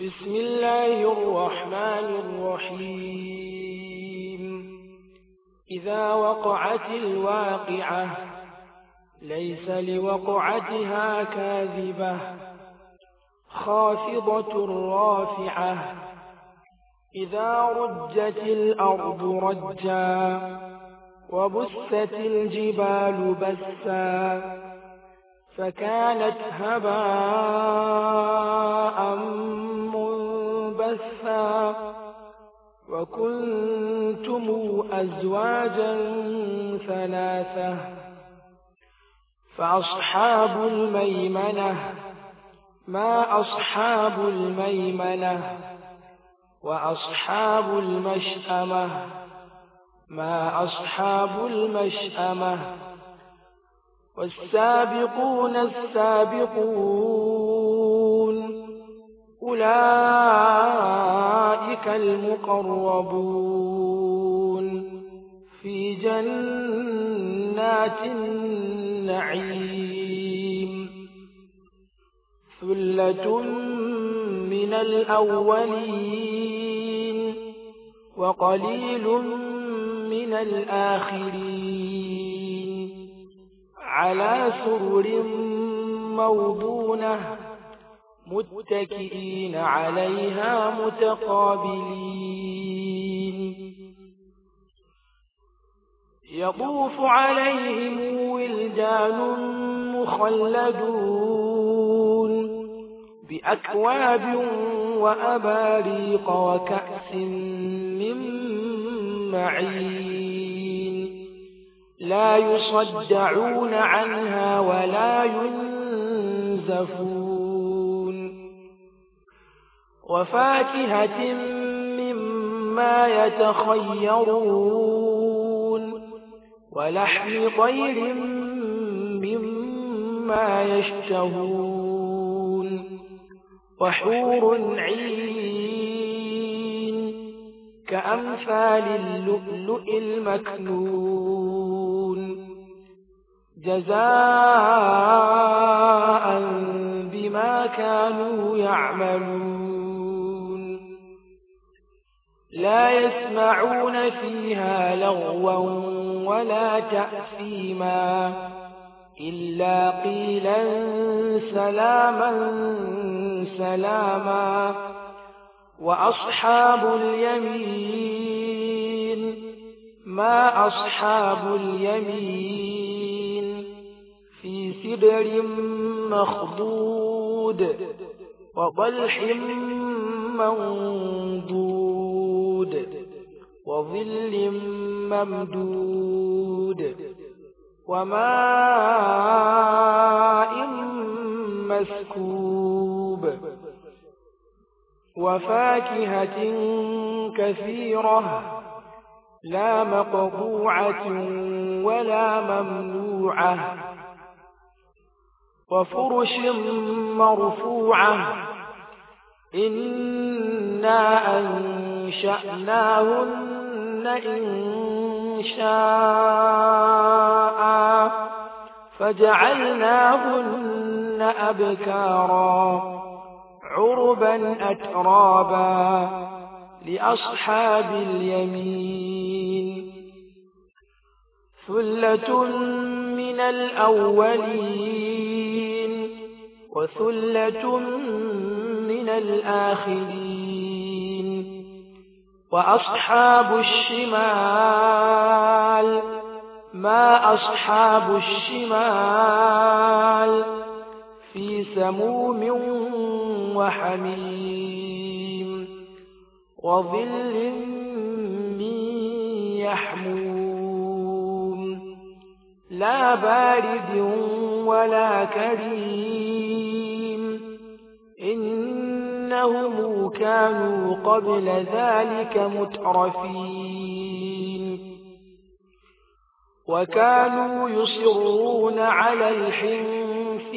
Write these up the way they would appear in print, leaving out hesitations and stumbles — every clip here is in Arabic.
بسم الله الرحمن الرحيم إذا وقعت الواقعة ليس لوقعتها كاذبة خافضة رافعة إذا رجت الأرض رجا وبست الجبال بسا فكانت هباء منبثا وكنتم أزواجا ثلاثة فأصحاب الميمنة ما أصحاب الميمنة وأصحاب المشأمة ما أصحاب المشأمة والسابقون السابقون أولئك المقربون في جنات النعيم ثلة من الأولين وقليل من الآخرين على سرر موضونة متكئين عليها متقابلين يطوف عليهم ولدان مخلدون بأكواب وأباريق وكأس من معين لا يصدعون عنها ولا ينزفون وفاكهة مما يتخيرون ولحم طير مما يشتهون وحور عين كأمثال اللؤلؤ المكنون جزاء بما كانوا يعملون لا يسمعون فيها لغوا ولا تأثيما إلا قيلا سلاما سلاما وأصحاب اليمين ما أصحاب اليمين في سدر مخضود وطلح منضود وظل ممدود وماء مسكوب وفاكهة كثيرة لا مقطوعة ولا ممنوعة وفرش مرفوعة إنا أنشأناهن إنشاء فجعلناهن أبكارا عربا أترابا لأصحاب اليمين ثلة من الأولين وثلة من الآخرين وأصحاب الشمال ما أصحاب الشمال في سموم وحميم وظل من يحموم لا بارد ولا كريم إنهم كانوا قبل ذلك مترفين وكانوا يصرون على الحنث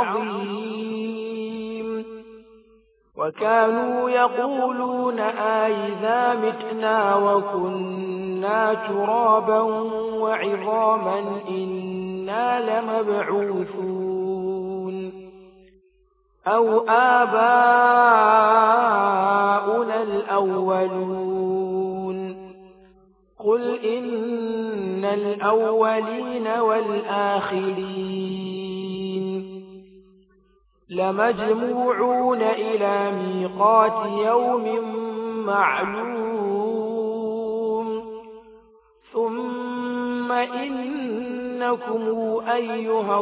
العظيم وكانوا يقولون أئذا متنا وكنا ترابا وعظاما إنا لمبعوثون أو آباؤنا الأولون قل إن الأولين والآخرين لمجموعون إلى ميقات يوم معلوم ثم إنكم أيها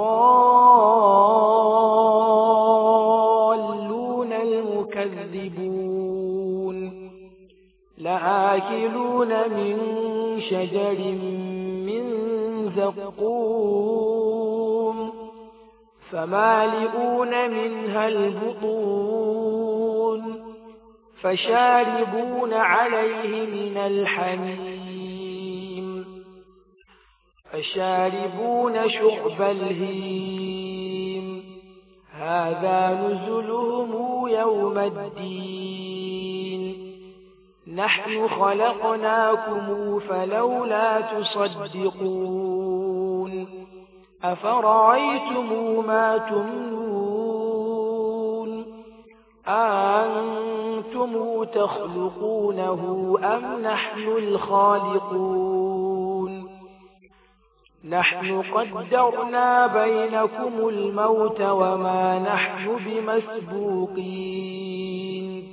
الضالون المكذبون لآكلون من شجر من زقوم فمالئون منها البطون فشاربون عليه من الحميم فشاربون شرب الهيم هذا نزلهم يوم الدين نحن خلقناكم فلولا تصدقون أفرأيتم ما تمنون أأنتم تخلقونه أم نحن الخالقون نحن قدرنا بينكم الموت وما نحن بمسبوقين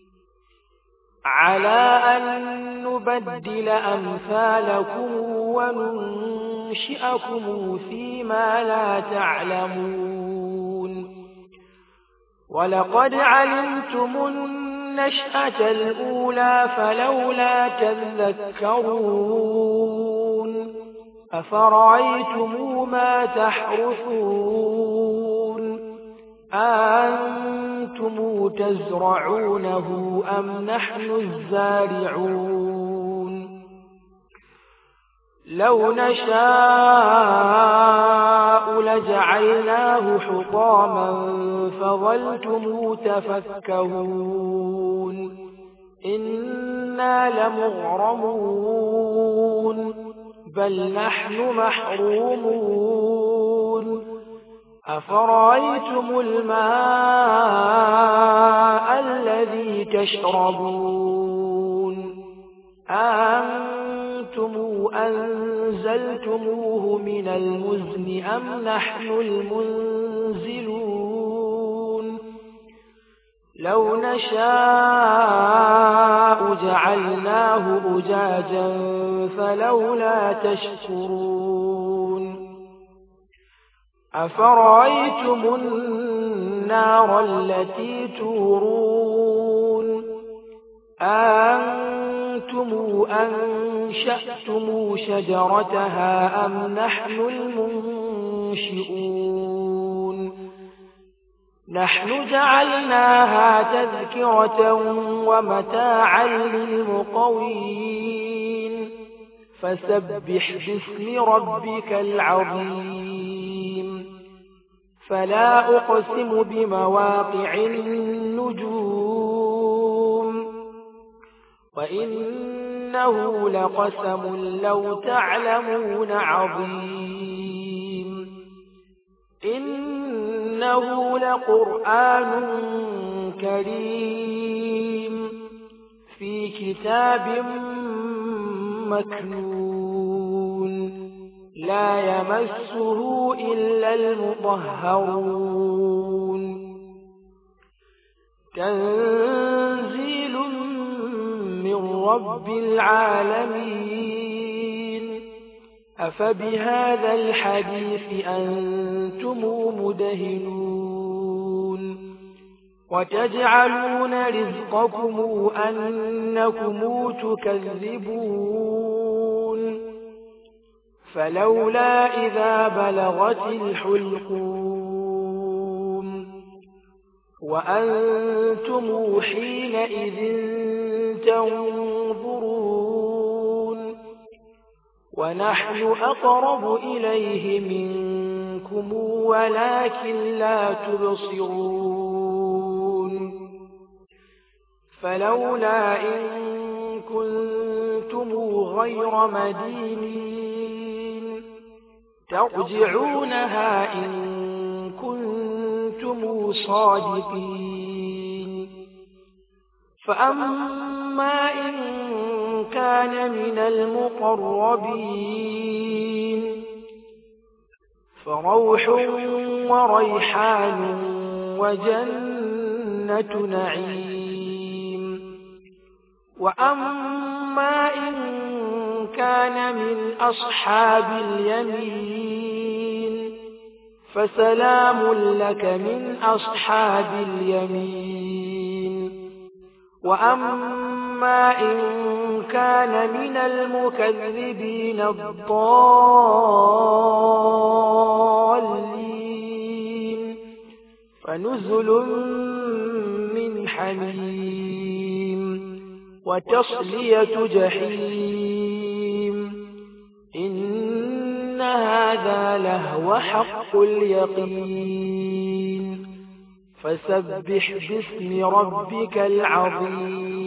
على أن نبدل أمثالكم وننشئكم فيما لا تعلمون ولقد علمتم النشأة الأولى فلولا تذكرون أفرأيتم ما تحرثون أأنتم تزرعونه أم نحن الزارعون لو نشاء لجعلناه حطاما فظلتم تفكهون إنا لمغرمون بل نحن محرومون أفرأيتم الماء الذي تشربون أأنتم أنزلتموه من المزن أم نحن المنزلون لو نشاء جعلناه أجاجا فلولا تشكرون أفرأيتم النار التي تورون أأنتم أنشأتم شجرتها أم نحن المنشئون نحن جعلناها تذكرة ومتاعا للمقوين فسبح باسم ربك العظيم فلا أقسم بمواقع النجوم وإنه لقسم لو تعلمون عظيم إنه لقرآن كريم في كتاب مكنون لا يمسه إلا المطهرون تنزيل من رب العالمين أفبهذا الحديث أنتم مدهنون وتجعلون رزقكم أنكم تكذبون فلولا إذا بلغت الحلقوم وأنتم حينئذ تنظرون ونحن أقرب إليه منكم ولكن لا تبصرون فلولا إن كنتم غير مدينين ترجعونها إن كنتم صادقين فأما إن كان من المقربين فروح وريحان وجنة نعيم. وأما إن كان من أصحاب اليمين فسلام لك من أصحاب اليمين. وأما إن كان من المكذبين الضالين فنزل من حميم وتصلية جحيم. إن هذا لهو حق اليقين. فسبح باسم ربك العظيم.